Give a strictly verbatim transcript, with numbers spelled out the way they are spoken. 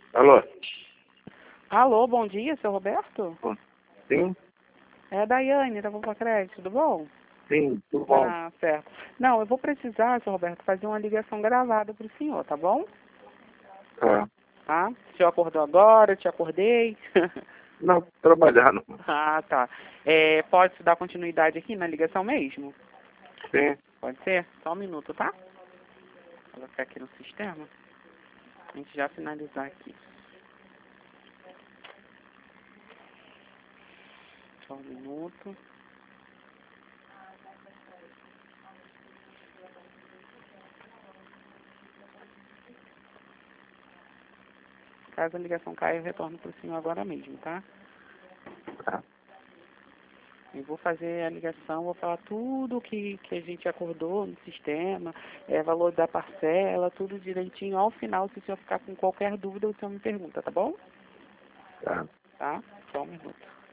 Alô? Alô, bom dia, seu Roberto? Sim? É a Daiane, da Vovó Crédito, tudo bom? Sim, tudo bom. Ah, certo. Não, eu vou precisar, seu Roberto, fazer uma ligação gravada para o senhor, tá bom? Tá. Tá? O senhor acordou agora, eu te acordei. Não, trabalhando. Ah, tá. É, pode dar continuidade aqui na ligação mesmo? Sim. Pode ser? Só um minuto, tá? Vou colocar aqui no sistema. A gente já finalizar aqui. Só um minuto. Caso a ligação caia, eu retorno para o senhor agora mesmo, tá? Tá. Eu vou fazer a ligação, vou falar tudo que, que a gente acordou no sistema, é, valor da parcela, tudo direitinho. Ao final, se o senhor ficar com qualquer dúvida, o senhor me pergunta, tá bom? Tá. Tá? Só um minuto.